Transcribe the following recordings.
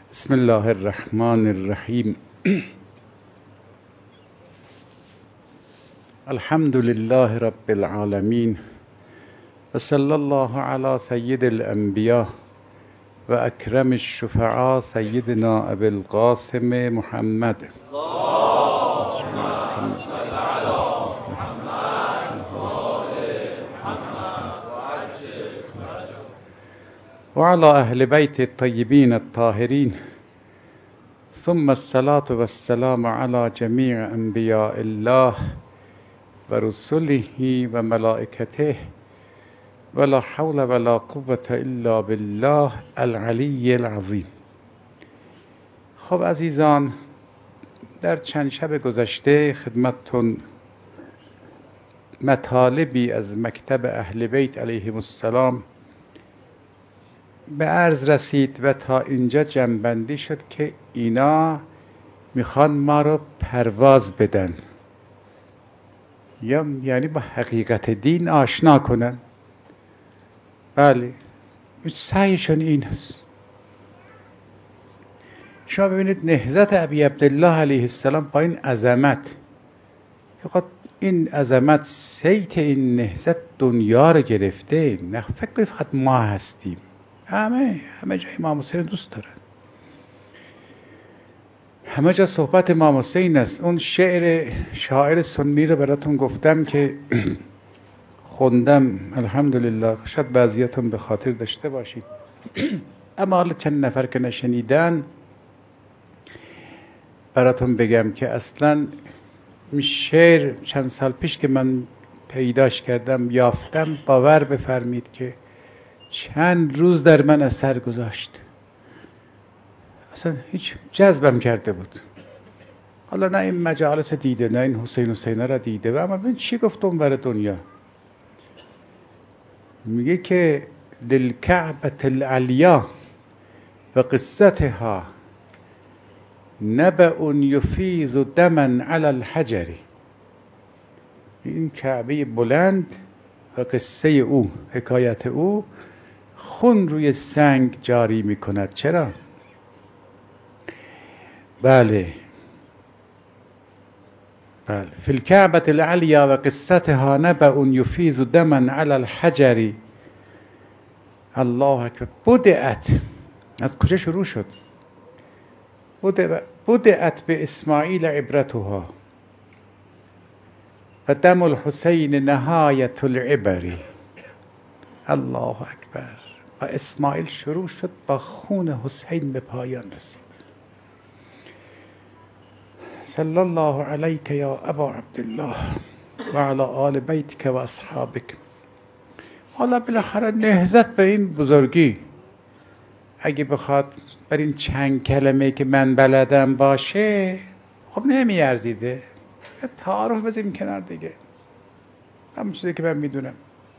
بسم الله الرحمن الرحیم. الحمد لله رب العالمین و صلی الله علی سید الانبیاء و اکرم الشفعاء سیدنا ابی القاسم محمد و علی اهل بیت الطیبین الطاهرین ثم الصلاة والسلام على جمیع انبیاء الله و رسله و ملائکته ولا حول ولا قوة الا بالله العلی العظیم. خب عزیزان، در چند شب گذشته خدمتتون مطالبی از مکتب اهل بیت علیهم السلام به عرض رسید و تا اینجا جمع‌بندی شد که اینا میخوان ما رو پرواز بدن، یعنی با حقیقت دین آشنا کنن. بله، سعیشون این است. شما ببینید نهضت ابی عبدالله علیه السلام با این عظمت، این عظمت سیت این نهضت دنیا رو گرفته. نه فکر کنید فقط ما هستیم، همه جای امام حسین دوست دارن، همه جا صحبت امام حسین است. اون شاعر سنی رو براتون گفتم که خوندم، الحمدلله، شاید بعضیاتون به خاطر داشته باشید اما حالا چند نفر که نشنیدن براتون بگم که اصلا این شعر چند سال پیش که من پیداش کردم یافتم، باور بفرمید که چند روز در من اثر گذاشت، اصلا هیچ جذبم کرده بود. حالا نه این مجالس دیده، نه این حسینه را دیده، و اما ببین چی گفت اون بر دنیا. میگه که للکعبة العلیا و قصتها نبأ یفیض دما علی الحجر. این کعبه بلند و قصه او، حکایت او، خون روی سنگ جاری میکند. چرا؟ بله فی الکعبة العلیا و قصتها نبأ یفیض دما علی الحجر. الله اکبر. بدأت، از کجا شروع شد؟ بدأت به اسماعیل عبرتها و دم الحسین نهایت العبر. الله اکبر. و اسماعیل شروع شد، با خون حسین به پایان رسید. صلی الله علیک یا ابا عبدالله و علی آل بیتک و اصحابک. حالا بالاخره نهضت به این بزرگی اگه بخواد بر این چند کلمه که من بلدم باشه، خب نمیارزیده. تعارف بذاریم کنار دیگه، همون چیزی که من میدونم.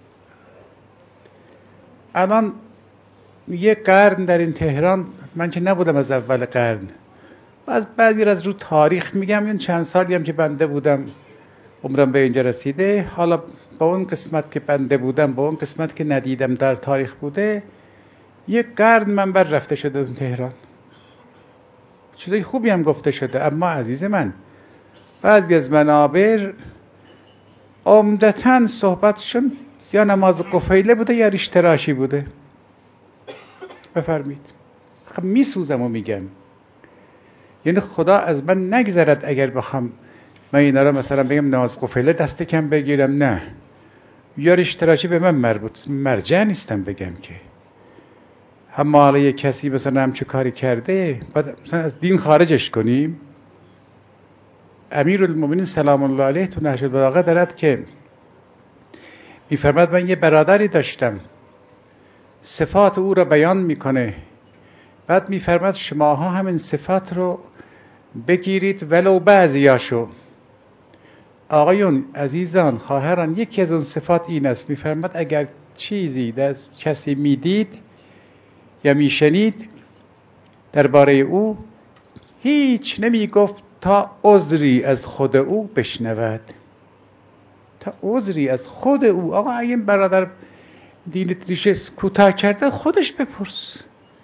الان یه قرن در این تهران، من که نبودم از اول قرن، بعضی از رو تاریخ میگم، این چند سالی هم که بنده بودم عمرم به اینجا رسیده. حالا با اون قسمت که بنده بودم، با اون قسمت که ندیدم در تاریخ بوده، یک قرن من بر رفته شده اون تهران. چیزای خوبی هم گفته شده، اما عزیز من بعضی از منابر عمدتاً صحبتشون یا نماز قفیله بوده یا ریش تراشی بوده. بفرمید. خب میسوزم و میگم، یعنی خدا از من نگذرد اگر بخوام من اینا رو مثلا بگم نماز قفیله دست کم بگیرم، نه، یا ریش تراشی به من مرجع نیستم بگم که. اما حالا یک کسی مثلا همچه کاری کرده بعد مثلا از دین خارجش کنیم؟ امیرالمومنین سلام الله علیه تو نهج البلاغه دارد که میفرماد من یه برادری داشتم، صفات او را بیان میکنه، بعد میفرماد شماها همین صفات رو بگیرید ولو بعضیاشو. آقایون، عزیزان، خواهران، یکی از اون صفات این است. میفرماد اگر چیزی در کسی میدید یا میشنید درباره او، هیچ نمیگفت تا عذری از خود او بشنود. تا عذری از خود او. آقا اگه این برادر دینت ریشه کوتاه کرده خودش بپرس.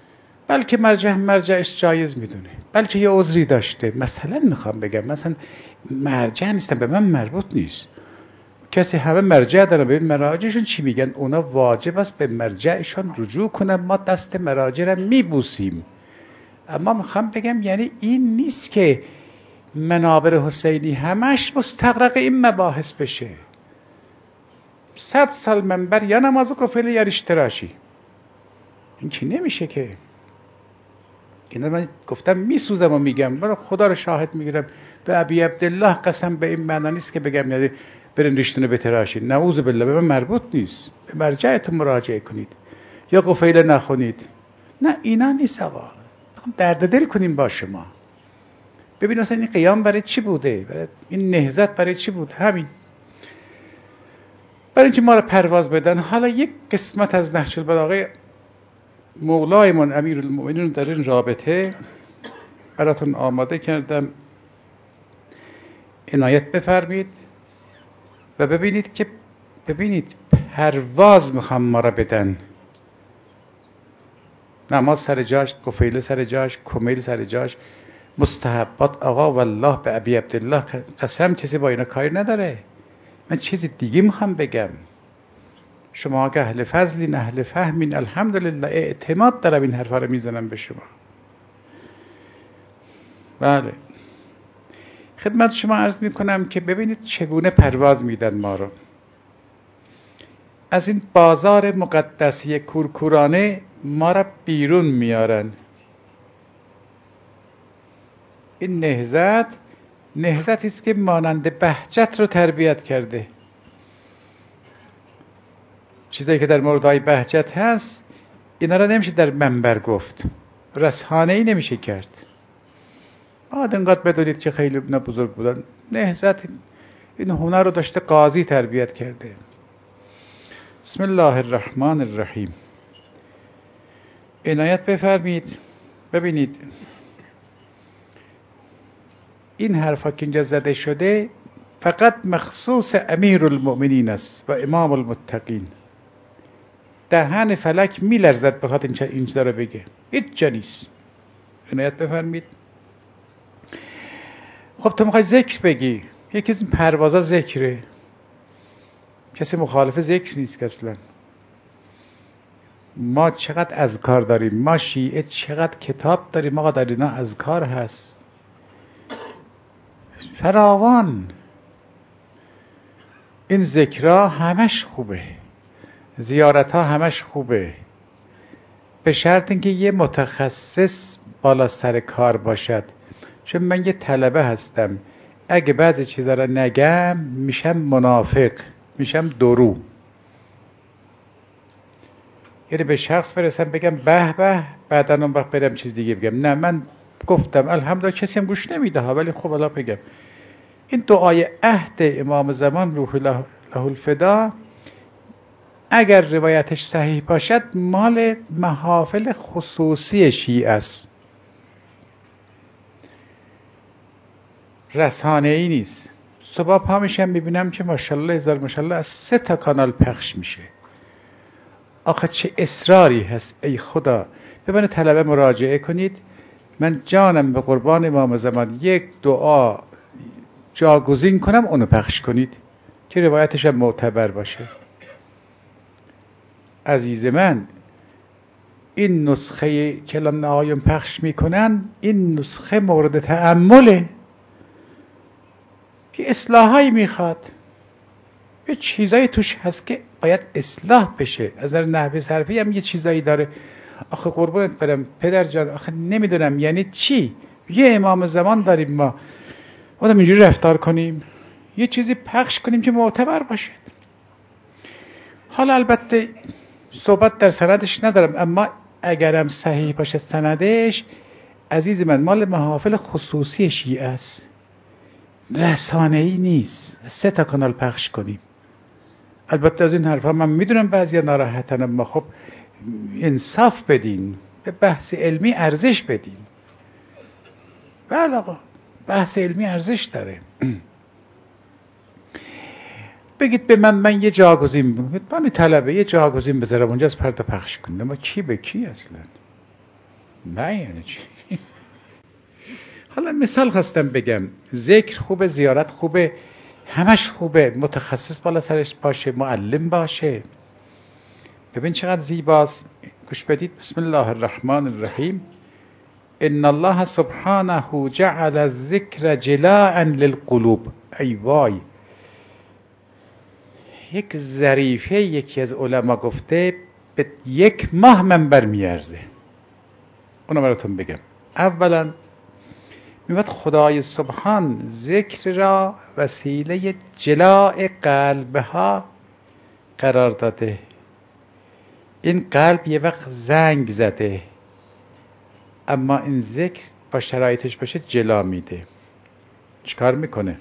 بلکه مرجعش جایز میدونه، بلکه یه عذری داشته. مثلا میخوام بگم مثلا مرجع نیستن، به من مربوط نیست. کسی همه مرجع دارن، ببین مراجعشون چی میگن. اونا واجب است به مرجعشون رجوع کنن، ما دست مراجع را میبوسیم. اما میخوام بگم یعنی این نیست که منابر حسینی همش مستغرق این مباحث بشه. 100 سال منبر یا نماز قفله یا ریشتراشی، این چی نمیشه که. اینا من گفتم میسوزم و میگم، برای خدا رو شاهد میگیرم به ابی عبدالله قسم به این معنا نیست که بگم یعنی برین ریشتونه بتراشید، نعوذ بالله، به من مربوط نیست. به مرجعتون مراجعه کنید یا قفیله نخونید. نه اینا نیست آقا، درد دل کنیم با شما. ببین اصلا این قیام برای چی بوده، برای این نهضت برای چی بود؟ همین برای اینکه ما رو پرواز بدن. حالا یک قسمت از نهج البلاغه مولایمون امیرالمؤمنین در این رابطه براتون آماده کردم، عنایت بفرمید و ببینید پرواز میخوام ما را بدن. نماز سر جاش، قفیله سر جاش، کمیل سر جاش، مستحبات آقا والله به ابی عبدالله قسم کسی با اینا کاری نداره. من چیزی دیگه میخوام بگم. شما که اهل فضلین، اهل فهمین، الحمدلله اعتماد دارم این حرفا رو میزنم به شما. بله خدمت شما عرض میکنم که ببینید چگونه پرواز میدن ما رو. از این بازار مقدسی کورکورانه ما را بیرون میارن. این نهضتی است که مانند بهجت رو تربیت کرده. چیزایی که در مورد آی بهجت هست اینا را نمیشه در منبر گفت، رسانه‌ای نمیشه کرد. بعد انقدر بدونید که خیلی بزرگ بودن. نهضت این هنر رو داشته، قاضی تربیت کرده. بسم الله الرحمن الرحیم. عنایت بفرمید. ببینید این حرفا که اینجا زده شده فقط مخصوص امیرالمؤمنین است و امام المتقین. دهن فلک میلرزد بخواد این چیزا رو بگه، هیچ جا نیست. عنایت بفرمید. خب تو میخوای ذکر بگی، یکی از این پروازا ذکره، کسی مخالف ذکر نیست که اصلا. ما چقدر اذکار داریم، ما شیعه چقدر کتاب داریم آقا، در اینا اذکار هست فراوان. این ذکرها همش خوبه، زیارتها همش خوبه، به شرط اینکه یه متخصص بالا سر کار باشد. چون من یه طلبه هستم، اگه بعضی چیزا رو نگم میشم منافق، میشم درو. یعنی به شخص برسم بگم به به، بعدا اون وقت برم چیز دیگه بگم. نه من گفتم الحمدلله، کسی هم گوش نمیده ها، ولی خب الان بگم این دعای عهد امام زمان روح له الفدا اگر روایتش صحیح باشد مال محافل خصوصی شیعه است، رسانه‌ای نیست. صبح پا میشم میبینم که ماشاءالله هزار ماشاءالله از 3 تا کانال پخش میشه. آخه چه اصراری هست ای خدا. به من طلبه مراجعه کنید، من جانم به قربان امام زمان یک دعا جاگزین کنم اونو پخش کنید که روایتش هم معتبر باشه. عزیز من این نسخه که الان آقایون پخش میکنن، این نسخه مورد تأمله، که اصلاحایی میخواد، یه چیزایی توش هست که باید اصلاح بشه. از نظر نحوه صرفی هم یه چیزایی داره. آخه قربونت برم پدر جان، آخه نمیدونم یعنی چی یه امام زمان داریم ما آدم اینجوری رفتار کنیم، یه چیزی پخش کنیم که معتبر باشه. حالا البته صحبت در سندش ندارم، اما اگرم صحیح باشه سندش، عزیز من مال محافل خصوصی شیعه است، رسانه‌ای نیست. 3 تا کانال پخش کنیم. البته از این حرفا من میدونم بعضیا ناراحتن، اما خب انصاف بدین، به بحث علمی ارزش بدین. بله آقا بحث علمی ارزش داره. بگید به من یه جاگزین، من طلبه یه جاگزین بذارم اونجا از پرده پخش کنم، اما کی به کی اصلا؟ نه یعنی چی؟ حالا مثال خواستم بگم، ذکر خوبه، زیارت خوبه، همش خوبه، متخصص بالا سرش باشه، معلم باشه. ببین چقدر زیباست. گوش بدید. بسم الله الرحمن الرحیم. ان الله سبحانه جعل الذکر جلاء للقلوب. ای وای، یک ظریفه یکی از علما گفته به 1 ماه منبر میارزه. اونو براتون بگم. اولا میگوید خدای سبحان ذکر را وسیله جلاء قلبها قرار داده. این قلب یه وقت زنگ زده، اما این ذکر با شرایطش باشه جلا میده. چیکار میکنه؟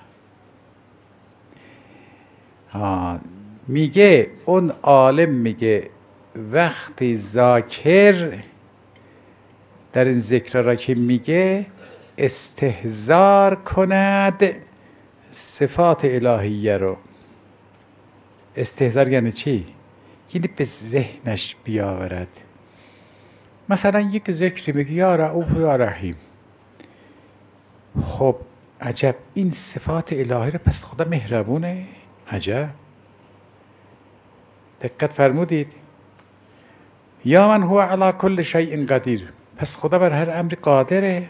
میگه اون عالم میگه وقتی ذاکر در این ذکر را که میگه استحضار کند صفات الهیه رو. استحضار یعنی چی؟ یعنی به ذهنش بیاورد. مثلا یک ذکری میگه یا رؤوف یا رحیم. خب عجب، این صفات الهی رو پس خدا مهربونه؟ عجب. دقت فرمودید؟ یا من هو علی کل شیء قدیر. پس خدا بر هر امر قادره.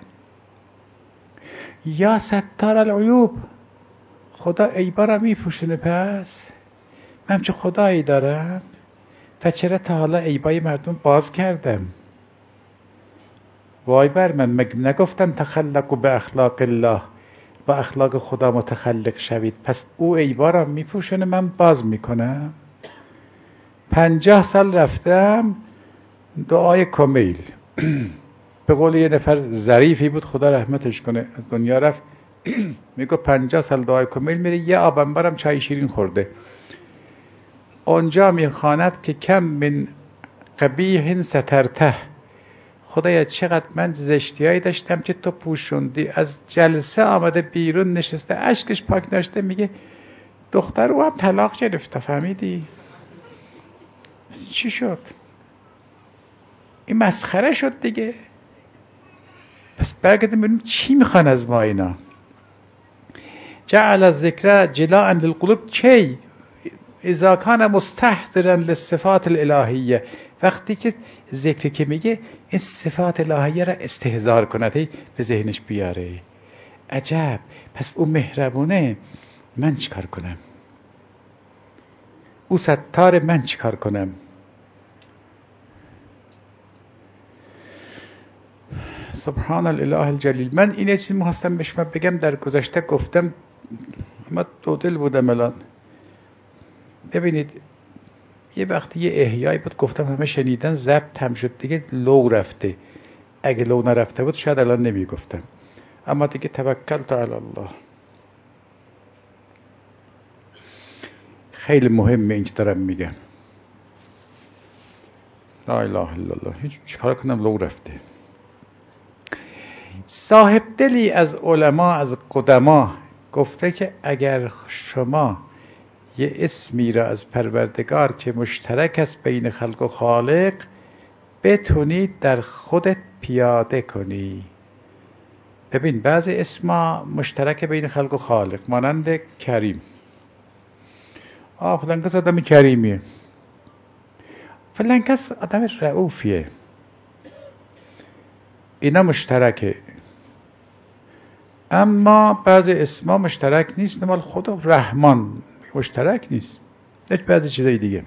یا ستار العیوب. خدا عیبا را میپوشونه. پس من چه خدایی دارم و چرا تا حالا عیبای مردم باز کردم؟ وای بر من، مگه نگفتم تخلقوا به اخلاق الله، با اخلاق خدا متخلق شوید؟ پس او عیبا را میپوشونه، من باز میکنم. 50 سال رفتم دعای کمیل. به قول یه نفر ظریفی بود، خدا رحمتش کنه، از دنیا رفت. میگه 50 سال دعای کمیل میره، یه آبنبرم چای شیرین خورده. اونجا میخواند که کم من قبیح سترته. خدایا چقدر من زشتیایی داشتم که تو پوشوندی. از جلسه آمده بیرون نشسته، اشکش پاک نشده، میگه دختر او هم طلاق گرفته. فهمیدی؟ چی شد؟ این مسخره شد دیگه. پس برگردیم ببینیم چی میخوان از ما اینا. جعل الذکر جلاء للقلوب کی اذا کان مستحضرا للصفات الالهیه. وقتی که ذکر که میگه این صفات الهیه را استحضار کند، به ذهنش بیاره. عجب، پس او مهربونه، من چیکار کنم؟ او ستار، من چیکار کنم؟ سبحان الاله الجلیل. من این چیزی می‌خواستم به شما بگم، در گذشته گفتم، اما دو دل بودم الان. ببینید یه وقتی یه احیایی بود، گفتم همه شنیدن، ضبط هم شد دیگه، لو رفته. اگه لو نرفته بود شاید الان نمیگفتم، اما دیگه توکلت علی الله. خیلی مهمه این که دارم میگم. لا اله الا الله. هیچ چیکار کنم لو رفته. صاحب دلی از علما، از قدما گفته که اگر شما یه اسمی را از پروردگار که مشترک است بین خلق و خالق بتونید در خودت پیاده کنی. ببین بعضی اسما مشترک بین خلق و خالق، مانند کریم. فلان کس آدم کریمیه، فلان کس آدم رئوفیه، اینا مشترکه. اما بعضی اسما مشترک نیست. مال خدا رحمان مشترک نیست، یک بعضی چیزای دیگه.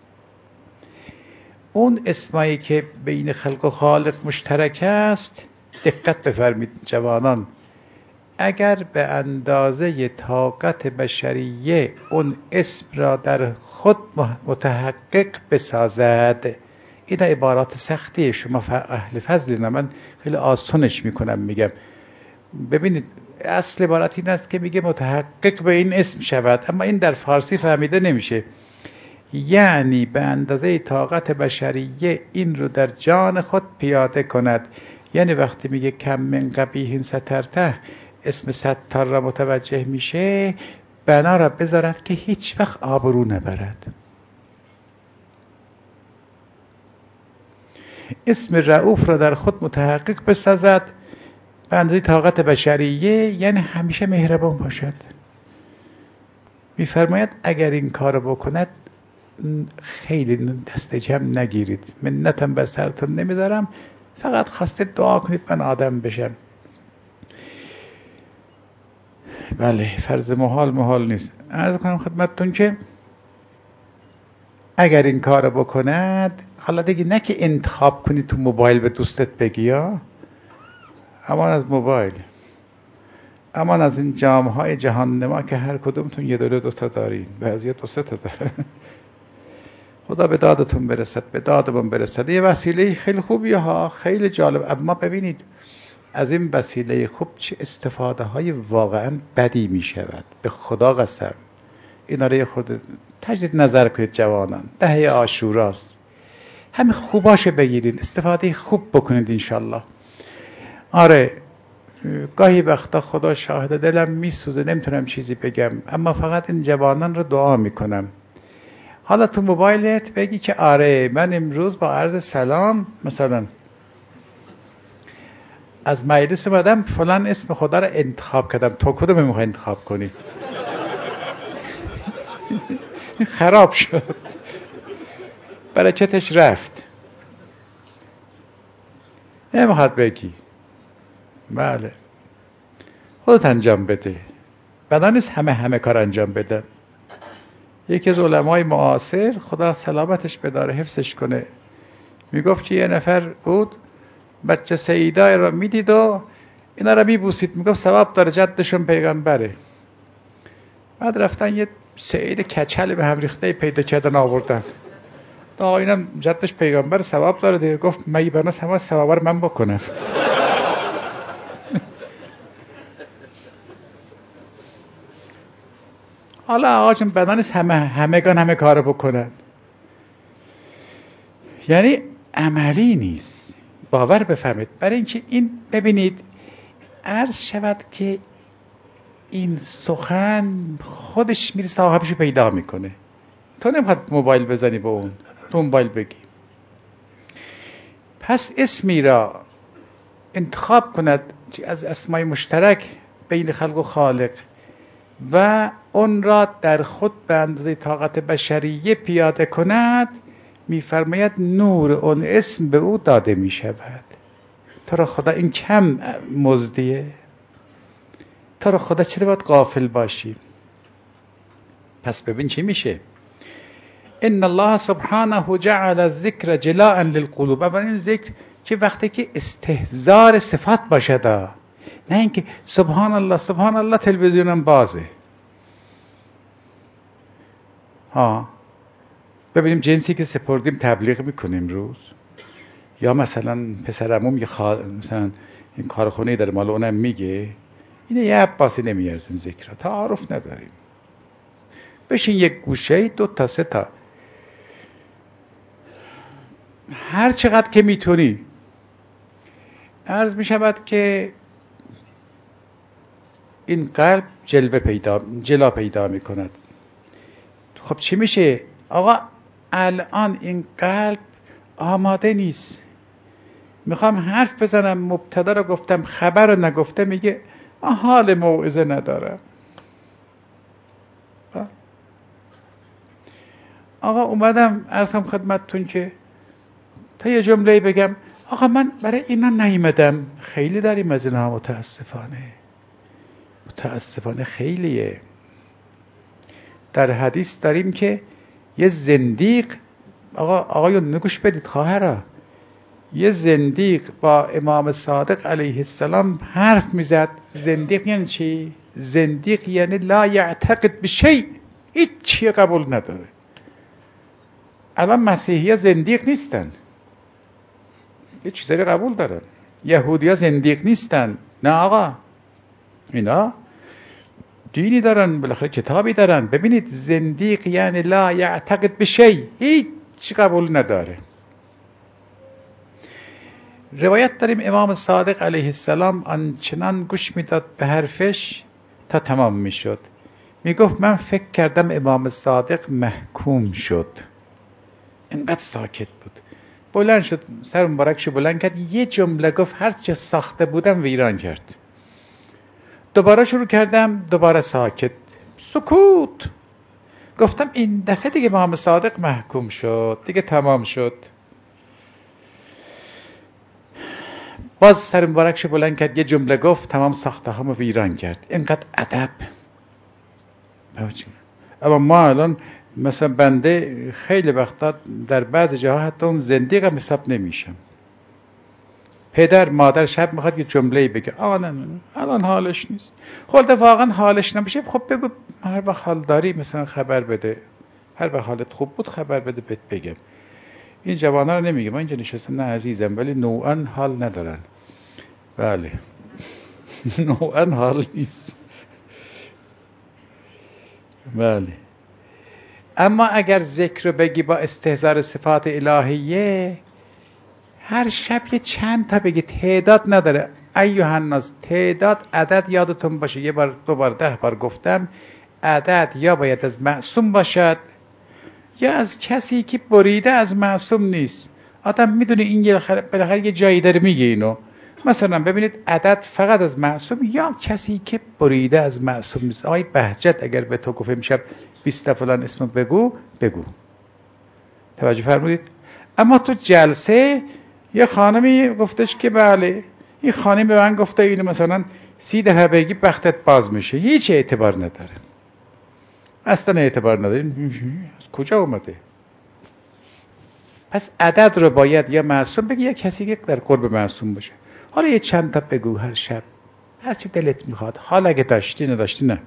اون اسمایی که بین خلق و خالق مشترک است، دقت بفرمید جوانان، اگر به اندازه طاقت بشریه اون اسم را در خود متحقق بسازد. این عبارات سختیه، شما اهل فضل، من خیلی آسونش میکنم میگم. ببینید اصل عبارت این است که میگه متحقق به این اسم شود، اما این در فارسی فهمیده نمیشه. یعنی به اندازه طاقت بشریه این رو در جان خود پیاده کند. یعنی وقتی میگه کم من قبیح سترته، اسم ستار را متوجه میشه، بنا را بذارد که هیچ وقت آبرو نبرد. اسم رؤوف را در خود متحقق بسازد به اندازه طاقت بشریه، یعنی همیشه مهربان باشد. میفرماید اگر این کار بکند خیلی دست جمع نگیرید، منتم به سرتون نمیذارم، فقط خواسته دعا کنید من آدم بشم. بله، فرض محال نیست. عرض کنم خدمتتون که اگر این کار بکند، حالا دیگه نه که انتخاب کنید تو موبایل به دوستت بگی یا امان از موبایل، امان از این جامهای جهان نما که هر کدومتون یه دو تا دارین، بعضیا 2-3 تا دارن. خدا به دادتون برسد، به دادمون برسد. یه وسیله خیلی خوبیه ها، خیلی جالب. اما ببینید از این وسیله خوب چه استفاده های واقعا بدی می شود. به خدا قسم اینا رو یه خورده تجدید نظر کنید جوانان. 10 عاشوراست، همین خوباشه بگیرین، استفاده خوب بکنید انشالله. آره گاهی وقتا خدا شاهد دلم میسوزه، نمیتونم چیزی بگم، اما فقط این جوانان رو دعا میکنم. حالا تو موبایلت بگی که آره من امروز با عرض سلام مثلا از مجلس اومدم فلان اسم خدا رو انتخاب کردم، تو کدوم میخوای انتخاب کنی؟ خراب شد، برکتش رفت. نمیخواد بگی. بله خودت انجام بده، بنا نیست همه کار انجام بدن. یکی از علمای معاصر خدا سلامتش بداره حفظش کنه میگفت که یه نفر بود بچه سیدای را میدید و اینا را میبوسید، میگفت ثواب داره جدشون پیغمبره. بعد رفتن یه سید کچل به هم ریخته پیدا کردن آوردن، تا اینم جدش پیغمبر ثواب داره دیگه. گفت مگه بناس همه ثواب رو من بکنم؟ حالا آقاجون بدن نیست همگان همه کار بکنن، یعنی عملی نیست. باور بفرمید. برای اینکه این ببینید عرض شود که این سخن خودش میره صاحبشو پیدا میکنه. تو نمیخواد موبایل بزنی به اون، تو موبایل بگی. پس اسمی را انتخاب کند از اسمای مشترک بین خلق و خالق و اون را در خود به اندازه طاقت بشریه پیاده کند، میفرماید نور اون اسم به او داده می شود. تو را خدا این کم مزدیه؟ تو را خدا چرا باید غافل باشی؟ پس ببین چی میشه. ان الله سبحانه جعل الذکر جلاء للقلوب. اولین ذکر که وقتی که استحضار صفات باشد، نه اینکه سبحان الله سبحان الله تلویزیونم بازه. ببینیم جنسی که سپردیم تبلیغ میکنیم روز، یا مثلا پسرموم مثلا این کارخونه داره مال اونم میگه، اینه یه عباسی نمیارزن ذکر، تعارف نداریم. بشین یک گوشه 2 تا 3 تا هر چقدر که میتونی. عرض میشود که این قلب جلا پیدا میکند. خب چی میشه؟ آقا الان این قلب آماده نیست. میخوام حرف بزنم، مبتدا رو گفتم خبر رو نگفته، میگه حال موعظه ندارم. آقا اومدم عرضم خدمتتون که تا یه جمله بگم، آقا من برای اینا نیومدم. خیلی داریم از اینها، متاسفانه خیلیه. در حدیث داریم که یه زندیق، آقایون نگوش بدید خواهرها، یه زندیق با امام صادق علیه السلام حرف میزد. زندیق یعنی چی؟ زندیق یعنی لا یعتقد بشیء، هیچ چی قبول نداره. الان مسیحی‌ها زندیق نیستن، یه چیزایی قبول دارن. یهودی‌ها زندیق نیستن، نه آقا، اینا دینی دارن، بالاخره کتابی دارن. ببینید زندیق یعنی لا یعتقد بشیء، هیچ چی قبول نداره. روایت داریم امام صادق علیه السلام آنچنان گوش میداد به حرفش تا تمام میشد. میگفت من فکر کردم امام صادق محکوم شد، اینقدر ساکت بود. بلند شد، سر مبارکش بلند کرد، یه جمله گفت هر چه ساخته بودم ویران کرد. دوباره شروع کردم، دوباره ساکت، سکوت. گفتم این دفعه دیگه امام صادق محکوم شد، دیگه تمام شد. باز سر مبارکش بلند کرد، یه جمله گفت، تمام ساخته هامو ویران کرد. اینقدر ادب. اما ما الان مثلا بنده خیلی وقتا در بعض جاها حتی اون زندگی حساب نمیشم. پدر مادر شب میخواد یه جمله‌ای بگه، نه الان حالش نیست. خودت واقعا حالش نمیشه، خب بگو هر وقت حال داری مثلا خبر بده، هر وقت حالت خوب بود خبر بده بهت بگم. این جوانا رو نمیگه، من اینجا نشستم نه عزیزم، ولی نوعا حال ندارن. بله نوعا حال نیست. بله. اما اگر ذکر بگی با استحضار صفات الهیه، هر شب یه چند تا بگی، تعداد نداره. ایها الناس، تعداد عدد یادتون باشه، یه بار دو بار 10 بار گفتم، عدد یا باید از معصوم باشد یا از کسی که بریده از معصوم نیست. آدم میدونه این بالاخره یه جایی داره میگه اینو. مثلا ببینید عدد فقط از معصوم یا کسی که بریده از معصوم نیست. آقای بهجت اگر به تو گفت امشب 20 فلان اسم بگو، توجه فرمودید؟ اما تو جلسه یه خانمی گفتش که بله، این خانم به من گفته اینو مثلا 30 دفعه بگی بختت باز میشه. هیچ اعتبار نداره، اصلا اعتبار نداره. از کجا اومده؟ پس عدد رو باید یا معصوم بگی یا کسی که در قرب معصوم باشه. حالا یه چند تا بگو هر شب، هر چی دلت میخواد. حالا اگه داشتی نداشتی نه.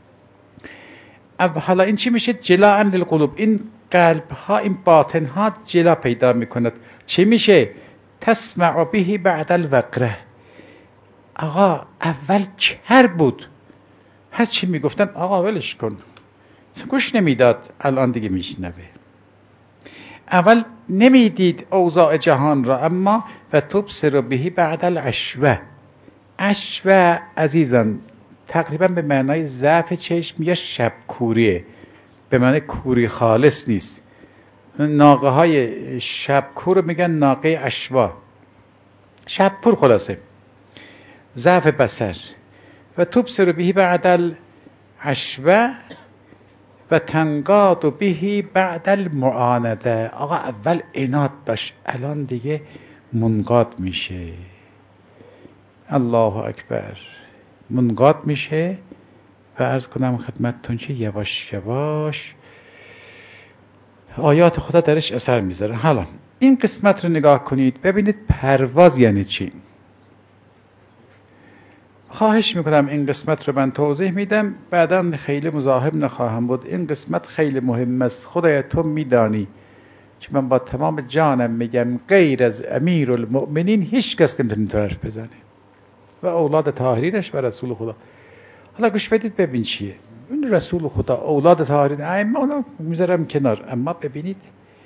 حالا این چی میشه؟ جلاء للقلوب. این قلب ها، این باطن ها جلا پیدا میکند. چی میشه؟ تسمع به بعد الوقره. آقا اول کر بود، هر چی میگفتن آقا ولش کن، گوش نمیداد، الان دیگه میشنوه. اول نمیدید اوضاع جهان را، اما و تبصر به بعد العشوه. عشوه عزیزان تقریبا به معنای ضعف چشم یا شب کوریه، به معنی کوری خالص نیست. ناقه های شب کور میگن ناقه عشوا، شب کور خلاصه، ضعف بصر. و تبصر به بعد العشوه و تنقاد به بعد المعانده. آقا اول عناد داشت، الان دیگه منقاد میشه. الله اکبر. منقاد میشه و عرض کنم خدمتتون که یواش یواش آیات خدا درش اثر میذاره. حالا این قسمت رو نگاه کنید، ببینید پرواز یعنی چی. خواهش میکنم این قسمت رو من توضیح میدم، بعداً خیلی مزاحم نخواهم بود. این قسمت خیلی مهم است. خدای تو میدانی که من با تمام جانم میگم غیر از امیرالمؤمنین هیچ کس نمیتونه تو حرف بزنه و اولاد طاهرینش و رسول خدا. حالا گوش بدید ببین چیه این رسول خدا، اولاد طاهرین، ائمه اونا میذارم کنار، اما ببینید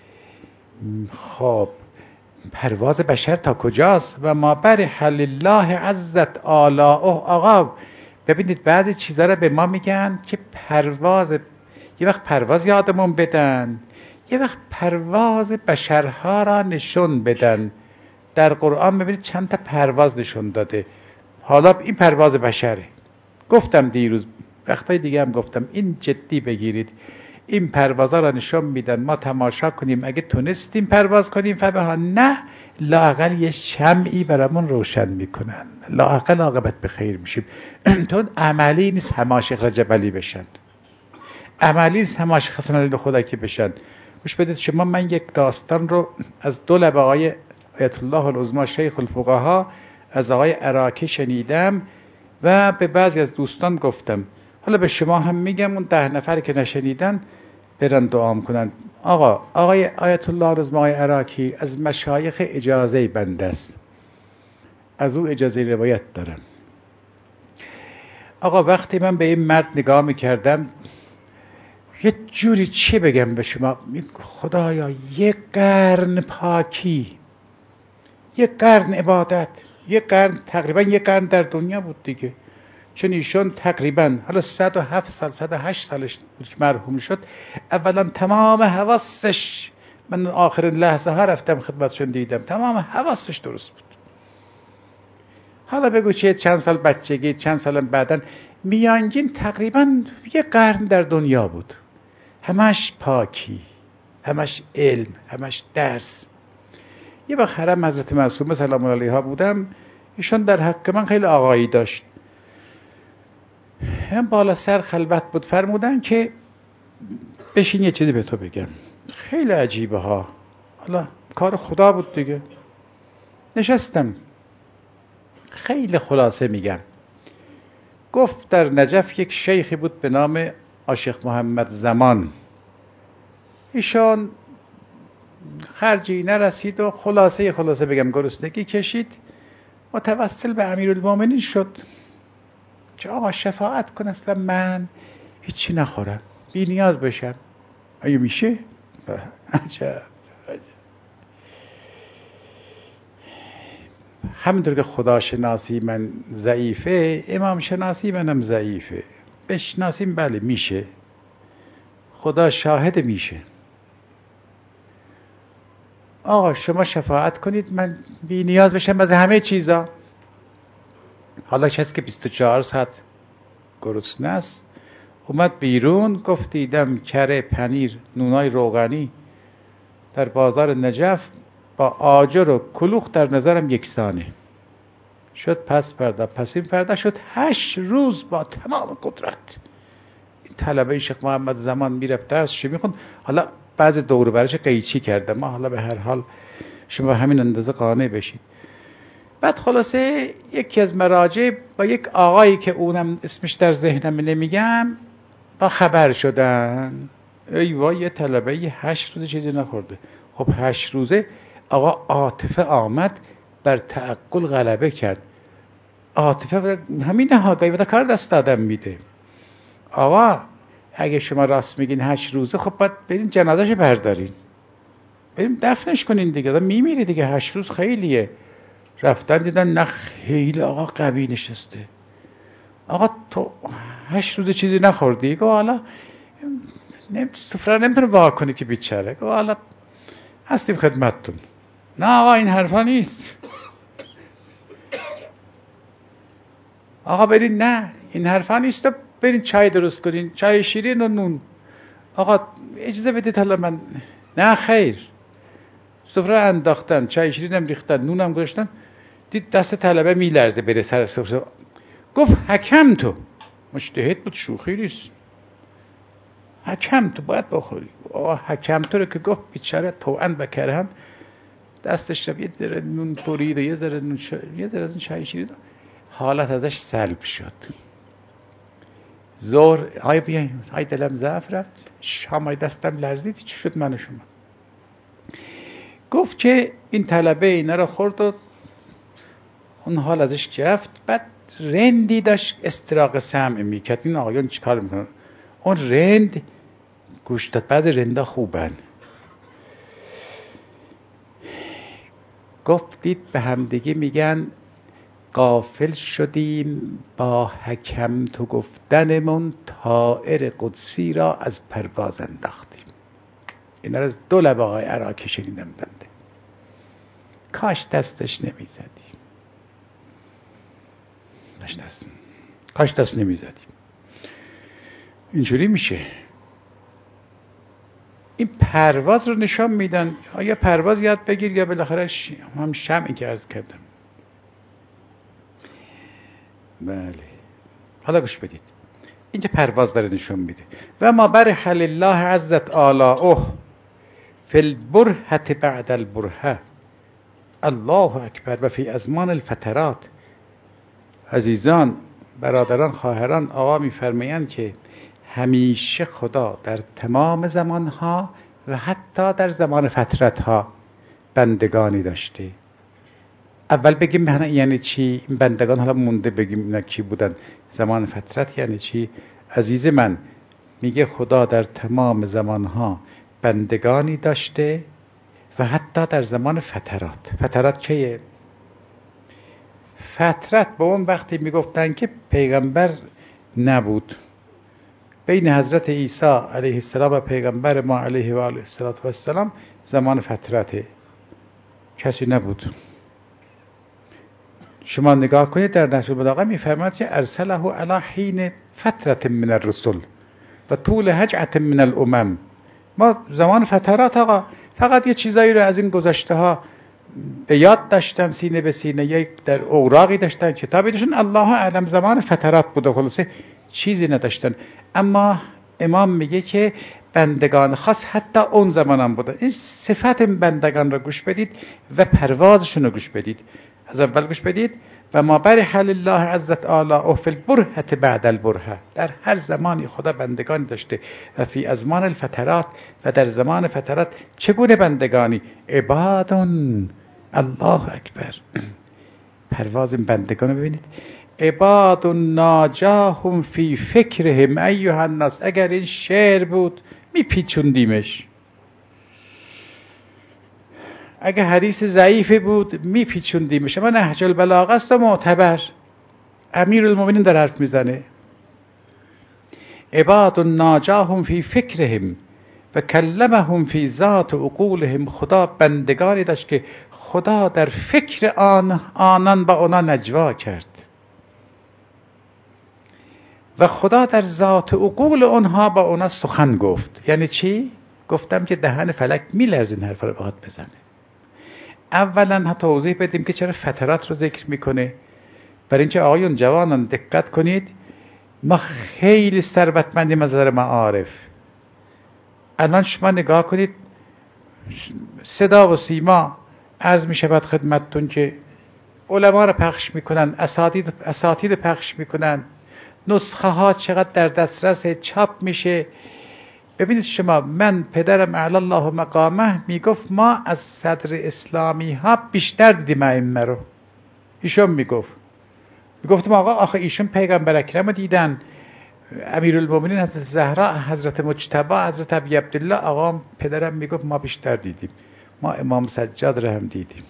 خب پرواز بشر تا کجاست؟ و ما برح لله عزت آلاؤه. آقا ببینید بعضی چیزا رو به ما میگن که پرواز، یه وقت پرواز یادمون بدن، یه وقت پرواز بشرها را نشون بدن. در قرآن ببینید چند تا پرواز نشون داده. حالا این پرواز بشره. گفتم دیروز، وقتای دیگه هم گفتم، این جدی بگیرید. این پروازا را نشون میدن، ما تماشا کنیم، اگه تونستیم پرواز کنیم فبها، نه لااقل یه شمعی برامون روشن میکنن، لااقل عاقبت به خیر میشیم. تو عملی نیست همه شیخ رجب علی بشن، عملی نیست همه شیخ حسن علی خدا که بشن. گوش بدید شما، من یک داستان رو از دو لب آقای آیت الله العظمی شیخ الفقها از آقای عراقی شنیدم و به بعضی از دوستان گفتم. حالا به شما هم میگم، اون 10 نفر که نشنیدن برن دعام کنن. آقای آیت الله العظمی آقای عراقی از مشایخ اجازه بنده است، از او اجازه روایت دارم. آقا وقتی من به این مرد نگاه میکردم یه جوری چه بگم به شما، خدایا یک قرن پاکی، یک قرن عبادت، یک قرن، تقریبا یک قرن در دنیا بود دیگه، چون ایشون تقریبا حالا 107 سال 108 سالش بود که مرحوم شد. اولا تمام حواسش من آخرین لحظه ها رفتم خدمتشون دیدم، تمام حواسش درست بود. حالا بگو چند سال بچگی، چند سال بعدن، میانگین تقریبا یه قرن در دنیا بود، همش پاکی، همش علم، همش درس. یه وقت حرم حضرت معصومه سلام الله علیها بودم، ایشون در حق من خیلی آقایی داشت، هم بالا سر خلوت بود، فرمودن که بشین یه چیزی به تو بگم. خیلی عجیبه ها، حالا کار خدا بود دیگه. نشستم، خیلی خلاصه میگم. گفت در نجف یک شیخی بود به نام عاشق محمد زمان، ایشان خرجی نرسید و خلاصه بگم گرسنگی کشید، متوسل به امیرالمومنین شد که آقا شفاعت کن، اصلا من هیچی نخورم، بی نیاز بشم. آیا میشه؟ عجب. همینطور که خدا شناسی من ضعیفه، امام شناسی منم ضعیفه. بشناسیم بله میشه، خدا شاهد میشه. آقا شما شفاعت کنید من بی نیاز بشم از همه چیزا. حالا کسی که 24 ساعت گرسنه است اومد بیرون، گفت دیدم کره، پنیر، نونای روغنی در بازار نجف با آجر و کلوخ در نظرم یکسانه. شد پس پرده، پس این پرده شد 8 روز با تمام قدرت. این طلبه شیخ محمد زمان میرفت درسش میخوند. حالا بعض دور برش قیچی کرده، ما حالا به هر حال شما همین اندازه قانع بشید. بعد خلاصه یکی از مراجع با یک آقایی که اونم اسمش در ذهنم نمیگم با خبر شدن. ای وای، یه طلبه 8 روز چیزی نخورده. خب 8 روزه آقا عاطفه آمد بر تعقل غلبه کرد. عاطفه همین نهادایی و کار دست آدم میده. آقا اگه شما راست میگین 8 روزه، خب باید برین جنازه‌شو بردارین، بریم دفنش کنین دیگه، آدم میمیره دیگه. 8 روز خیلیه. رفتن دیدن نه خیلی آقا قوی نشسته. آقا تو 8 روز چیزی نخوردی؟ گفت حالا سفره نمیتونه وا کنی که بیچاره. گفت حالا هستیم خدمتتون. نه آقا این حرفا نیست. آقا برین، نه این حرفا نیست، برین چای درست کنین، چای شیرین و نون. آقا اجازه بدید حالا من. نه خیر. سفره انداختن، چای شیرین هم ریختن، نون هم گذاشتن. دید دست طلبه میلرزه بره سر سفره. گفت حکم تو. مجتهد بود، شوخی نیست. حکم تو باید بخوری. آقا حکم تو رو که گفت بیچاره طوعا بکرهن، دستش رو یه ذره نون پرید و یه ذره از این چای شیرین، حالت ازش سلب شد. ظهر های بیاین، های دلم ضعف رفت، شام های دستم لرزید، چی شد من و شما؟ گفت که این طلبه اینا رو خورد و اون حال ازش گرفت. بعد رندی داشت استراق سمع میکرد. این آقایان چیکار میکنن؟ اون رند گوش داد. بعض رندا خوبن. گفتید به همدیگه میگن غافل شدیم با حکم تو گفتنمون، طائر قدسی را از پرواز انداختیم. اینا رو از 2 لب آقای عراقی شنیدم بنده. کاش دستش نمیزدیم. کاش دست نمیزدیم. اینجوری میشه. این پرواز رو نشان میدن. یا پرواز یاد بگیر یا بالاخره هم شمعی که عرض کردم. بله. حالا گوش بدید. این که پرواز داره نشون میده. و ما برح لله عزت آلاؤه فی البرهة بعد البرهة، الله اکبر و فی ازمان الفترات. عزیزان، برادران، خواهران، آقا میفرمایند که همیشه خدا در تمام زمانها و حتی در زمان فترتها بندگانی داشته. اول بگیم یعنی چی؟ این بندگان حالا مونده بگیم اینا کی بودن. زمان فترت یعنی چی؟ عزیز من، میگه خدا در تمام زمانها بندگانی داشته و حتی در زمان فترات. فترات کیه؟ فترت به اون وقتی میگفتن که پیغمبر نبود، بین حضرت عیسی علیه السلام و پیغمبر ما علیه و آله السلام زمان فترته، کسی نبود. شما نگاه کنید در نهج البلاغه میفرماید که ارسله علی حین فترة من الرسل و طول هجعة من الامم. ما زمان فترات آقا فقط یه چیزایی رو از این گذشته ها به یاد داشتن، سینه به سینه، یک در اوراقی داشتن، کتابی داشتن، الله اعلم زمان فترات بوده، خلاصه چیزی نداشتن. اما امام میگه که بندگان خاص حتی اون زمان هم بوده. این صفت بندگان رو گوش بدید و پروازشون رو گوش بدید. از اول گوش بدید و ما برح لله عزت آلاء فی البرهة بعد البرهة. در هر زمانی خدا بندگانی داشته و فی ازمان الفترات و در زمان فترات چگونه بندگانی؟ عبادون، الله اکبر، پرواز بندگان رو ببینید. عباد ناجاهم فی فکرهم ایها الناس. اگر این شعر بود میپیچوندیمش، اگر حدیث ضعیفی بود میپیچوندیمش، اما نهج البلاغه است و معتبر. امیرالمومنین در حرف میزنه. عباد ناجاهم فی فکرهم و کلمهم فی ذات عقولهم. خدا بندگانی داشت که خدا در فکر آنان با اونا نجوا کرد و خدا در ذات عقول اونها با اونا سخن گفت. یعنی چی؟ گفتم که دهن فلک میلرزه این حرفا رو بخواد بزنه. اولا توضیح بدیم که چرا فترات رو ذکر میکنه. برای اینکه آقایون جوانان دقت کنید، ما خیلی ثروتمندیم از نظر معارف. الان شما نگاه کنید، صدا و سیما عرض می شود خدمتتون که علما رو پخش میکنن، اساتید پخش میکنن، نسخه ها چقدر در دسترس چاپ میشه. ببینید شما، من پدرم اعلی الله مقامه میگفت ما از صدر اسلامی ها بیشتر دیدیم ائمه رو. ایشون میگفتم آقا آخه ایشون پیغمبر اکرم رو دیدن، امیرالمومنین حضرت زهرا، حضرت مجتبی، حضرت ابی عبدالله. آقا پدرم میگفت ما بیشتر دیدیم، ما امام سجاد رو هم دیدیم.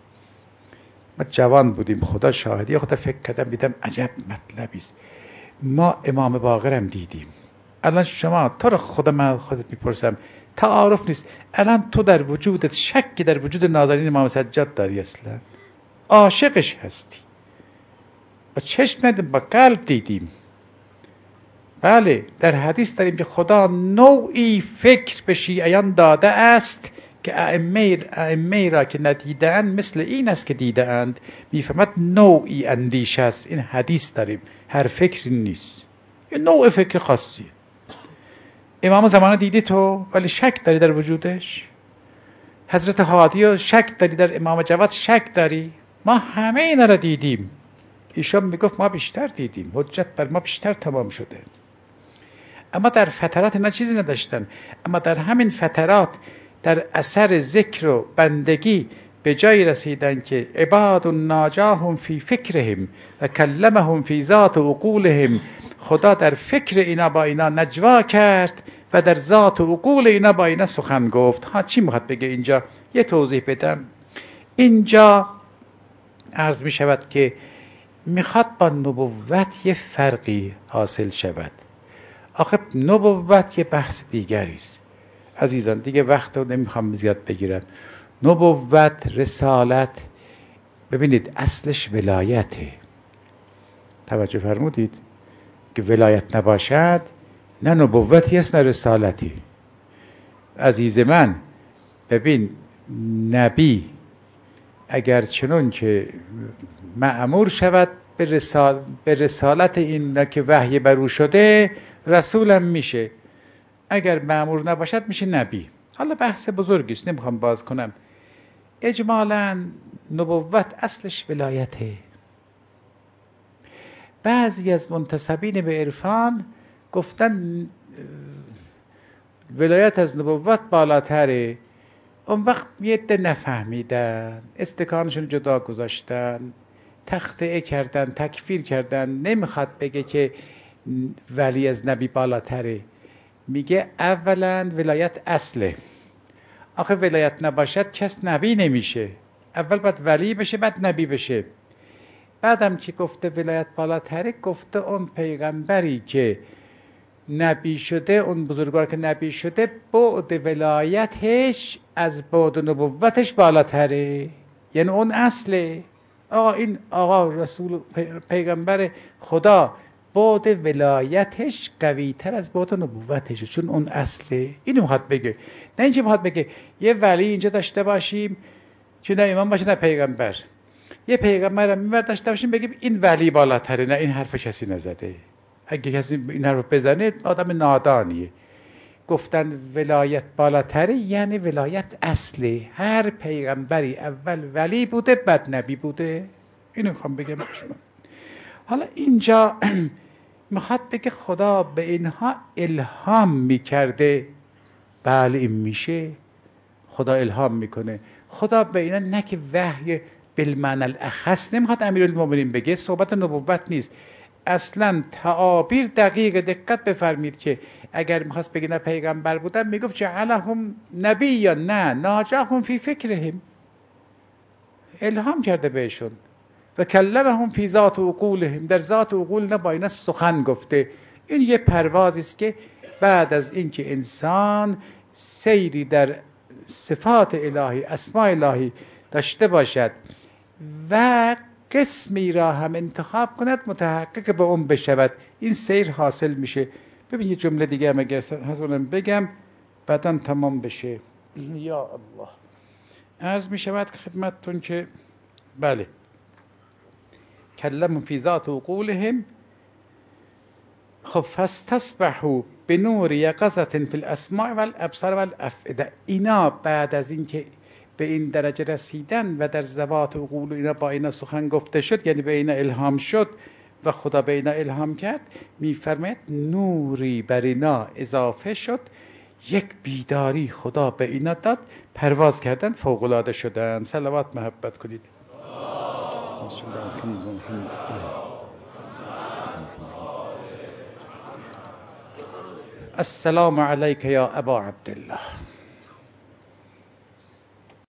ما جوان بودیم، خدا شاهدی. خدا فکر کردم دیدم عجب مطلبی است، ما امام باقر هم دیدیم. الان شما تو رو خدا من خودت میپرسم، تعارف نیست، الان تو در وجودت شکی در وجود نازنین امام سجاد داری؟ اصلا عاشقش هستی، با چشم ندیدیم، با قلب دیدیم. بله، در حدیث داریم که خدا نوعی فکر به شیعیان داده است که ائمه را که ندیده‌اند مثل این است که دیده‌اند. میفهمد نوعی اندیشه است. این حدیث داریم، هر فکری نیست، یه نوع فکر خاصیه. امام زمانه دیدی تو ولی شک داری در وجودش. حضرت هادی رو شک داری، در امام جواد شک داری. ما همه اینا را دیدیم. ایشان میگفت ما بیشتر دیدیم، حجت بر ما بیشتر تمام شده. اما در فترات اینا چیزی نداشتن، اما در همین فترات در اثر ذکر و بندگی به جایی رسیدن که عباد ناجاهم فی فکرهم و کلمهم فی ذات عقولهم. خدا در فکر اینا با اینا نجوا کرد و در ذات و عقول اینا با اینا سخن گفت. ها چی میخواد بگه اینجا؟ یه توضیح بدم. اینجا عرض می شود که میخواد با نبوت یه فرقی حاصل شود. آخه نبوت یه بحث دیگری است عزیزان، دیگه وقت رو نمیخوام زیاد بگیرم. نبوت، رسالت، ببینید اصلش ولایته. توجه فرمودید که ولایت نباشد نه نبوتی است نه رسالتی. عزیز من، ببین نبی اگر چنون که مأمور شود به رسالت این که وحی بر او شده، رسولم میشه. اگر مأمور نباشد میشه نبی. حالا بحث بزرگی است، نمیخوام باز کنم. اجمالاً نبوت اصلش ولایته. بعضی از منتسبین به عرفان گفتن ولایت از نبوت بالاتره. اون وقت یه عده نفهمیدن، استکانشون جدا گذاشتن، تخطئه کردن، تکفیر کردن. نمیخواد بگه که ولی از نبی بالاتره، میگه اولا ولایت اصله. آخه ولایت نباشد کس نبی نمیشه. اول باید ولی بشه بعد نبی بشه. بعدم که گفته ولایت بالاتره، گفته اون پیغمبری که نبی شده، اون بزرگوار که نبی شده، بعد ولایتش از بعد نبوتش بالاتره. یعنی اون اصله. این آقا رسول پیغمبر خدا بعد ولایتش قوی تر از بعد نبوتشه، چون اون اصله. اینو میخواد بگه. نه اینکه میخواد بگه یه ولی اینجا داشته باشیم که نه امام باشه نه پیغمبر، یه پیغمبر هم میبرد داشته باشیم بگیم این ولی بالاتره. نه، این حرف کسی نزده. اگه کسی این حرف بزنه آدم نادانیه. گفتن ولایت بالاتره یعنی ولایت اصلی. هر پیغمبری اول ولی بوده بعد نبی بوده. اینو میخوام بگم شما. حالا اینجا میخواد بگه خدا به اینها الهام میکرده. بله این میشه، خدا الهام میکنه. خدا به اینا نه که وحی بالمعنی الاخص نمیخواد امیرالمومنین بگه، صحبت نبوت نیست اصلا. تعابیر دقیق دقت بفرمید که اگر میخواست بگه نه پیغمبر بودن میگفت جعلهم نبی یا نه ناجاهم فی فکرهم، الهام کرده بهشون. و کلمهم فی ذات عقولهم، در ذات عقول نه با اینا سخن گفته. این یه پروازی است که بعد از اینکه انسان سیری در صفات الهی اسماء الهی داشته باشد و قسمی را هم انتخاب کند متحقق به اون بشود، این سیر حاصل میشه. ببین یه جمله دیگه هم اگر حضورم بگم بعداً تمام بشه. یا الله، عرض می شود خدمتتون که بله کلمهم فی ذات عقولهم. خب فاستصبحوا بنور یقظة فی الاسماع والابصار والافئده. اینا بعد از اینکه به این درجه رسیدن و در ذوات و عقول اینا با اینا سخن گفته شد، یعنی به اینا الهام شد و خدا به اینا الهام کرد، میفرماید نوری بر اینا اضافه شد، یک بیداری خدا به اینا داد، پرواز کردن، فوق العاده شدن. صلوات محبت کنید. السلام علیک یا ابا عبدالله.